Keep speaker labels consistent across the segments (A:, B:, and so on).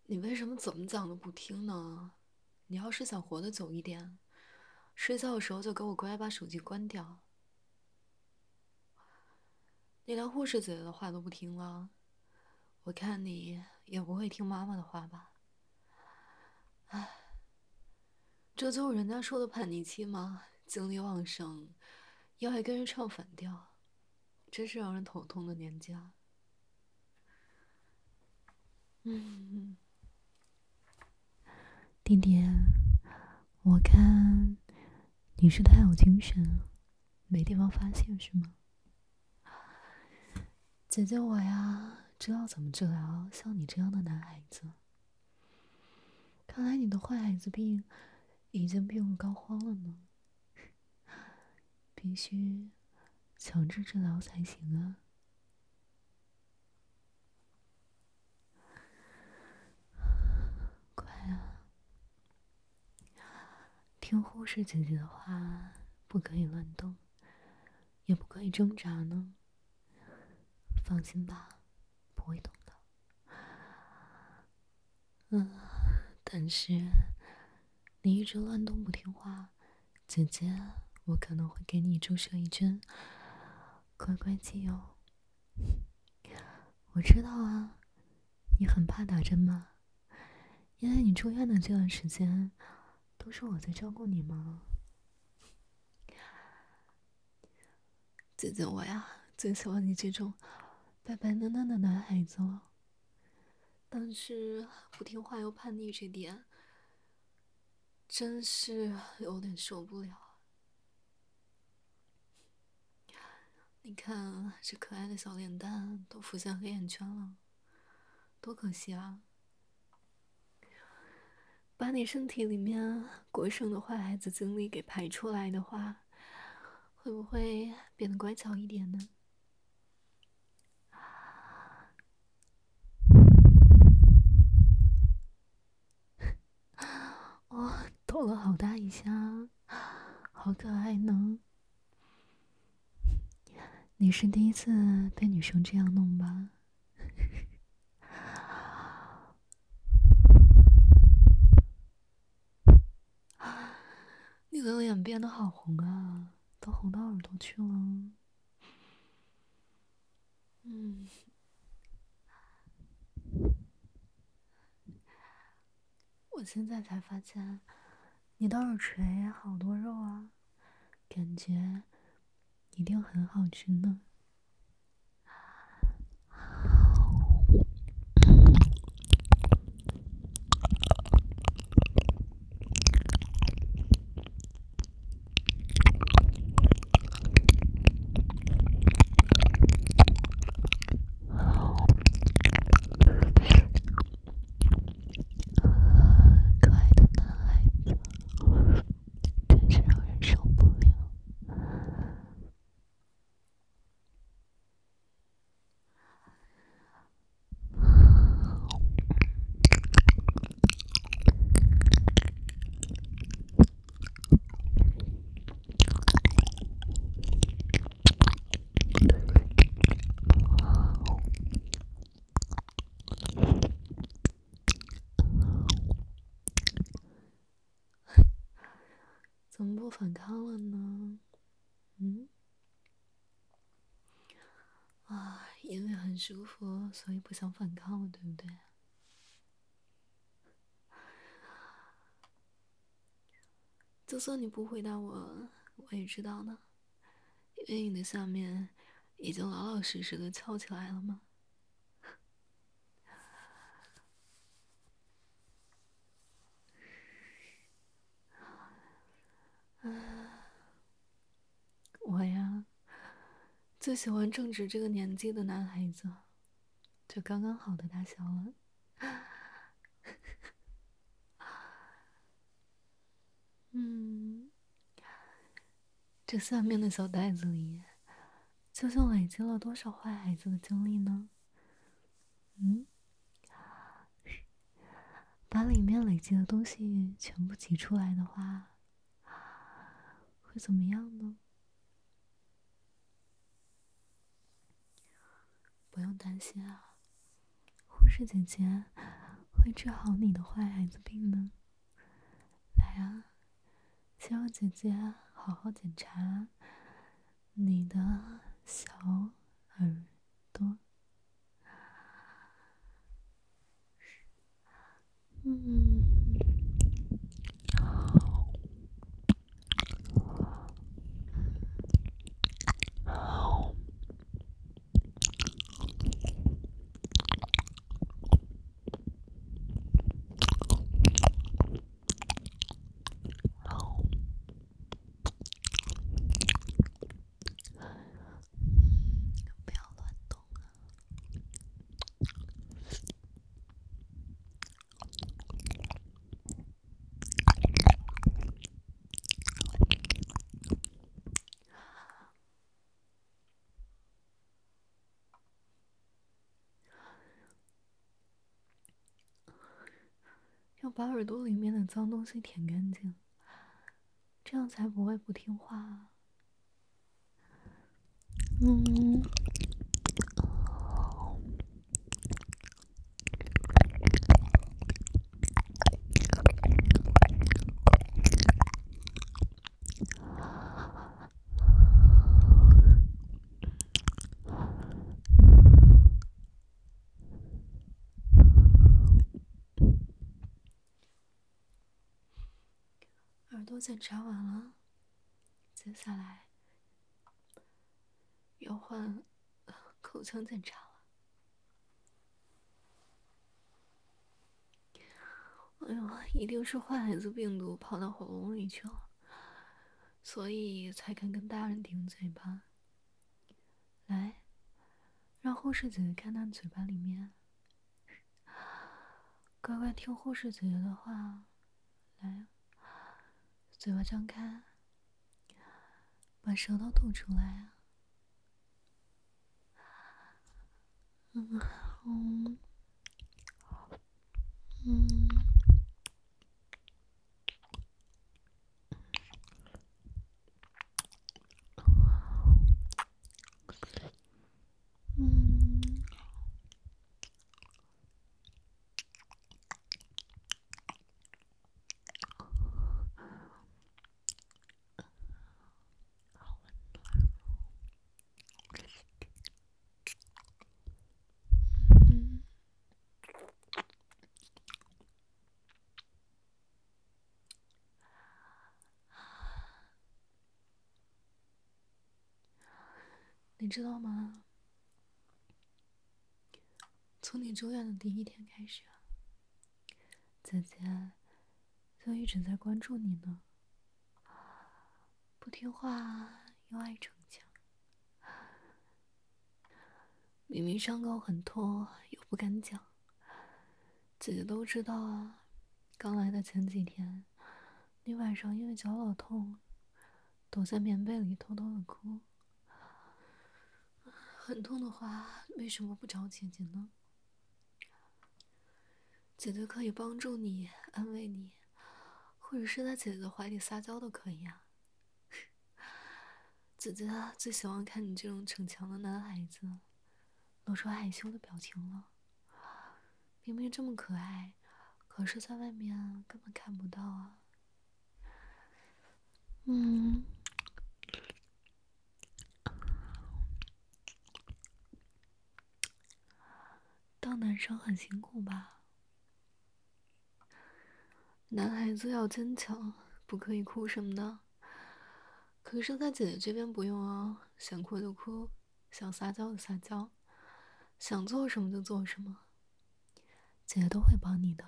A: 你为什么怎么讲都不听呢？你要是想活得久一点，睡觉的时候就给我乖把手机关掉。你连护士姐姐的话都不听了，我看你也不会听妈妈的话吧？这就是人家说的叛逆期吗？精力旺盛，又爱跟人唱反调，真是让人头痛的年纪啊！
B: 弟弟，我看你是太有精神，没地方发泄是吗？
A: 姐姐我呀，知道怎么治疗像你这样的男孩子。看来你的坏孩子病已经病入膏肓了呢，必须强制治疗才行啊！乖啊，听护士姐姐的话，不可以乱动，也不可以挣扎呢。放心吧，不会动的。但是你一直乱动不听话，姐姐我可能会给你注射一针乖乖剂哦。我知道啊，你很怕打针吗？因为你住院的这段时间都是我在照顾你嘛。姐姐我呀，最喜欢你这种白白嫩嫩的男孩子了。但是不听话又叛逆这点，真是有点受不了。你看这可爱的小脸蛋都浮现黑眼圈了，多可惜啊！把你身体里面过剩的坏孩子精力给排出来的话，会不会变得乖巧一点呢？哦，抖了好大一下，好可爱呢！你是第一次被女生这样弄吧？你的脸变得好红啊，都红到耳朵去了。嗯，我现在才发现，你的耳垂好多肉啊，感觉一定很好吃呢。可爱的男孩子，真是让人受不了。怎么不反抗了呢？因为很舒服，所以不想反抗了，对不对？就算你不回答我，我也知道呢，因为你的下面已经老老实实的翘起来了吗？我呀，最喜欢正值这个年纪的男孩子，就刚刚好的大小了。嗯，这下面的小袋子里，究竟累积了多少坏孩子的经历呢？把里面累积的东西全部挤出来的话，会怎么样呢？不用担心啊，护士姐姐
B: 会治好你的坏孩子病呢？来啊，先让姐姐好好检查你的小耳朵。不要乱动啊！要把耳朵里面的脏东西舔干净，这样才不会不听话。耳朵检查完了，接下来要换口腔检查了。哎呦，一定是坏孩子病毒跑到喉咙里去了，所以才敢跟大人顶嘴巴。来，让护士姐姐看到嘴巴里面，乖乖听护士姐姐的话。来，嘴巴张开，把舌头吐出来啊。你知道吗？从你住院的第一天开始，姐姐就一直在关注你呢。不听话又爱逞强，明明伤口很痛又不敢讲，姐姐都知道啊。刚来的前几天，你晚上因为脚老痛，躲在棉被里偷偷的哭。很痛的话，为什么不找姐姐呢？姐姐可以帮助你，安慰你，或者是在姐姐的怀里撒娇都可以啊。姐姐最喜欢看你这种逞强的男孩子露出害羞的表情了。明明这么可爱，可是在外面根本看不到啊。当男生很辛苦吧？男孩子要坚强，不可以哭什么的。可是，在姐姐这边不用啊，想哭就哭，想撒娇就撒娇，想做什么就做什么，姐姐都会帮你的。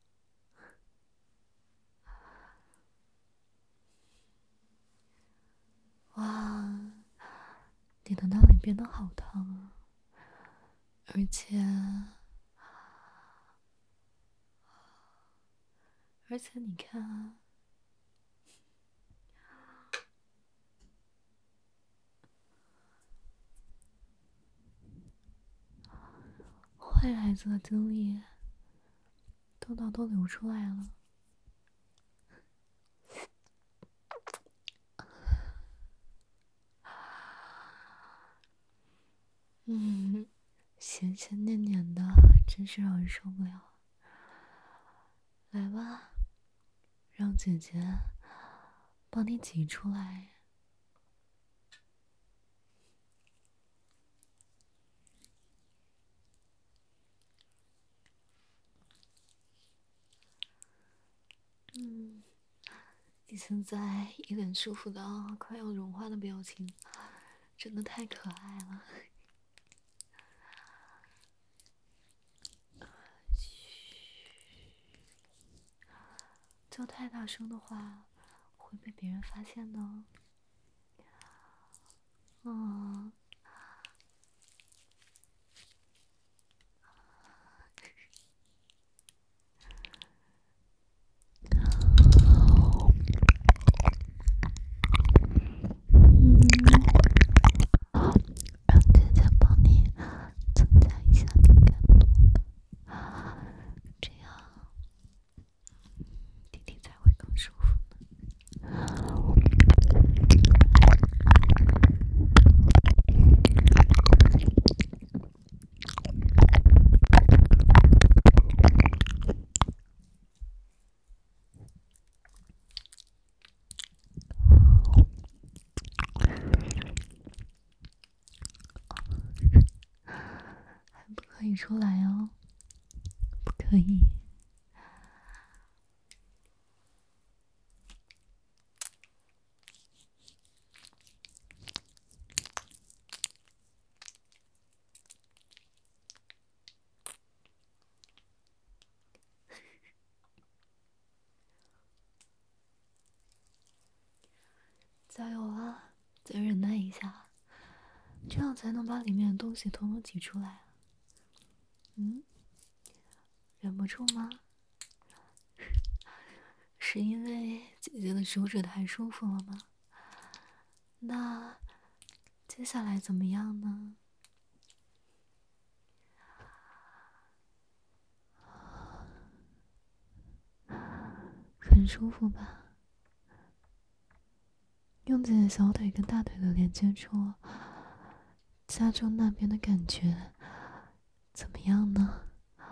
B: 哇，你的那里变得好烫啊！而且你看啊，坏孩子的经历痘痘都流出来了。咸咸黏黏的，真是让人受不了。 来吧，让姐姐帮你挤出来。你现在一脸舒服的快要融化的表情，真的太可爱了。叫太大声的话，会被别人发现的。让姐姐帮你增加一下敏感度，这样弟弟才会更舒服呢。还不可以出来哦，不可以。加油啊！再忍耐一下，这样才能把里面的东西统统挤出来。忍不住吗？是因为姐姐的手指太舒服了吗？那接下来怎么样呢？很舒服吧？用姐姐小腿跟大腿的连接处，加重那边的感觉，怎么样呢？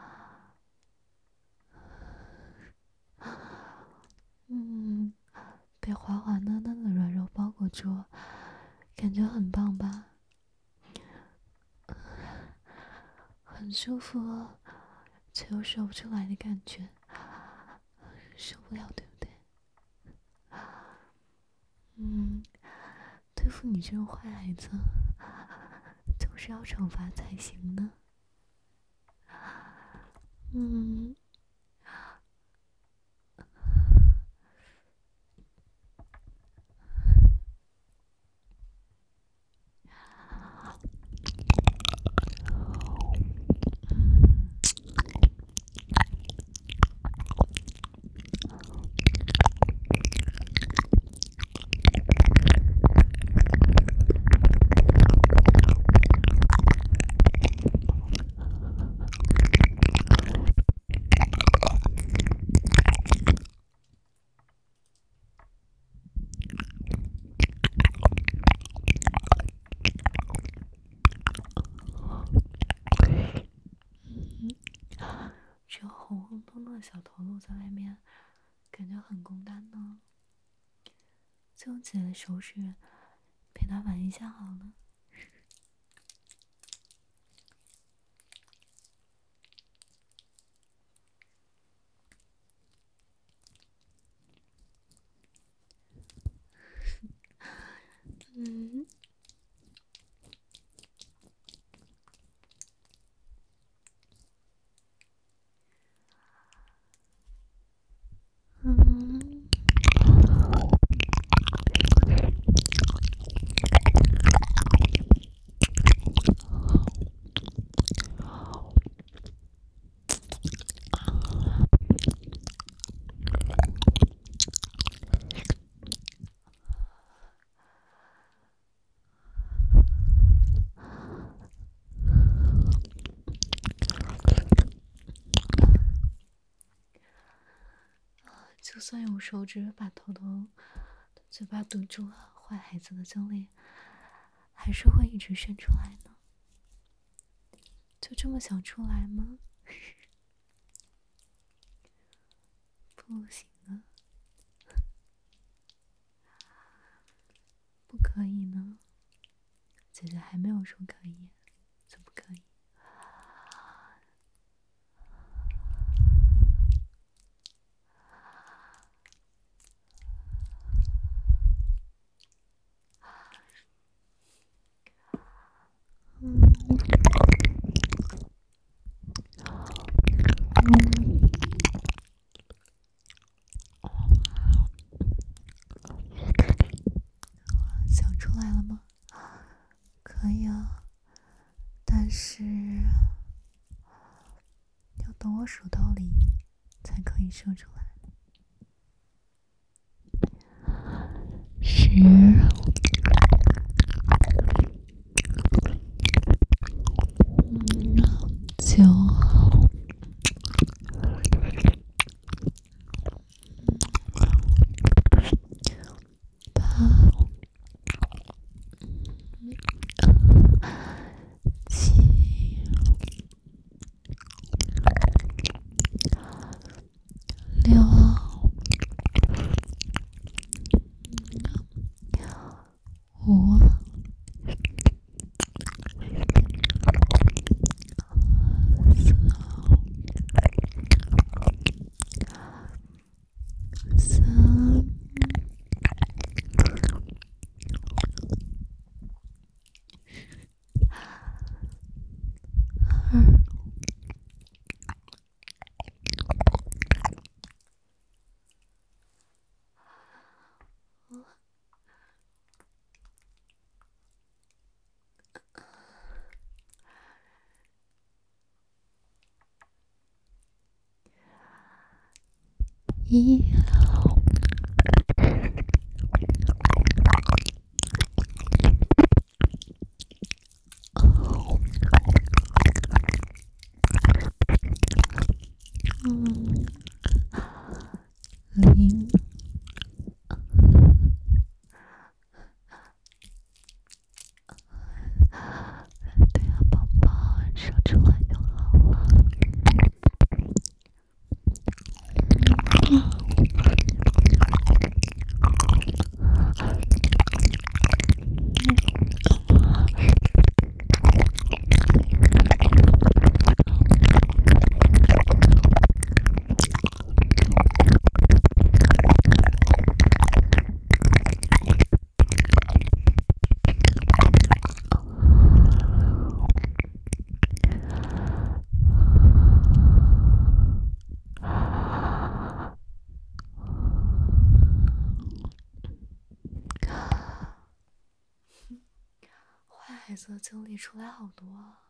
B: 被滑滑嫩嫩的软肉包裹住，感觉很棒吧？很舒服哦，却又说不出来的感觉，受不了，对不对？对付你这种坏孩子，就是要惩罚才行呢。这红红彤彤的小头露在外面，感觉很公单呢。就用姐的手指陪他玩一下好了。就算用手指把头的嘴巴堵住了，坏孩子的精力还是会一直渗出来呢。就这么想出来吗？
A: 不行啊，不可以呢？姐姐还没有说可以，怎么可以？想出来了吗？可以啊，但是要等我数到0才可以射出来。10、9、8、7、6、5、3、2、1。0。对啊，宝宝，说出来就好了。坏孩子的经历出来好多啊。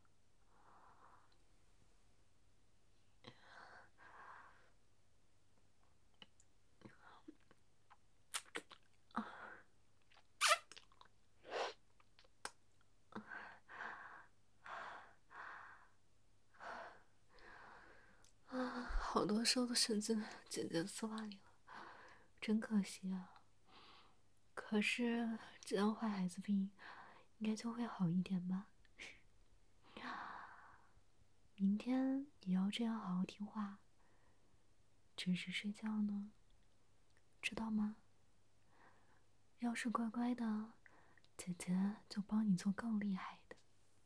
A: 好多时候都渗进姐姐的丝袜里了，真可惜啊。可是这样坏孩子病应该就会好一点吧？明天也要这样好好听话，准时睡觉呢，知道吗？要是乖乖的，姐姐就帮你做更厉害的。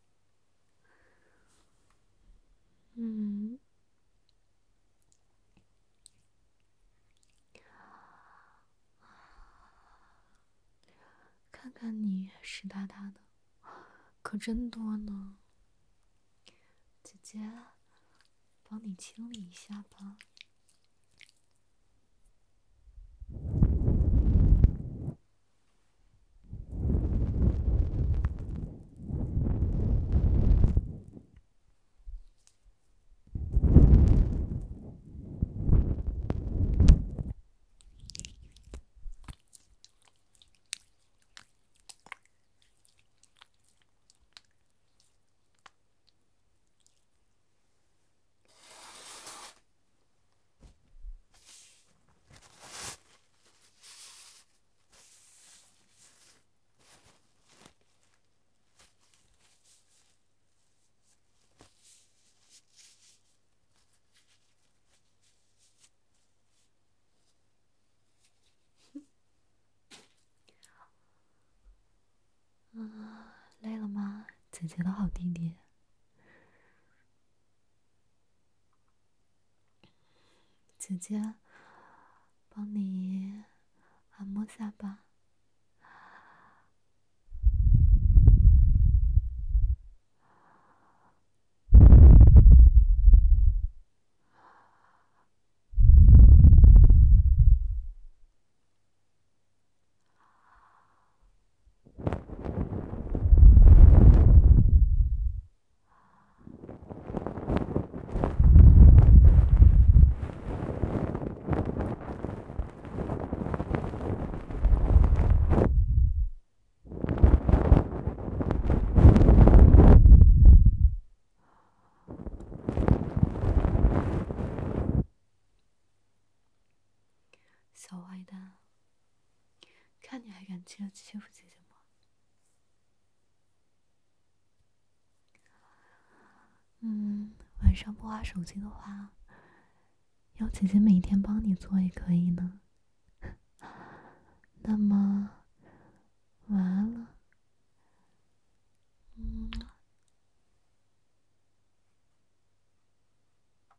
A: 看看你湿哒哒的，可真多呢。姐姐，帮你清理一下吧。 姐的好弟弟。姐姐帮你按摩下巴。小坏蛋，看你还敢欺负姐姐吗？晚上不玩手机的话，要姐姐每天帮你做也可以呢。那么，